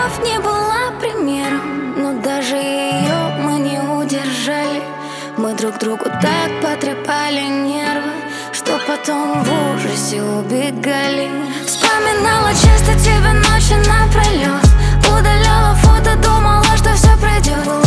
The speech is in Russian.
любовь не была примером, но даже ее мы не удержали. Мы друг другу так потрепали нервы, что потом в ужасе убегали. Вспоминала часто тебя ночи напролет, удаляла фото, думала, что все пройдет.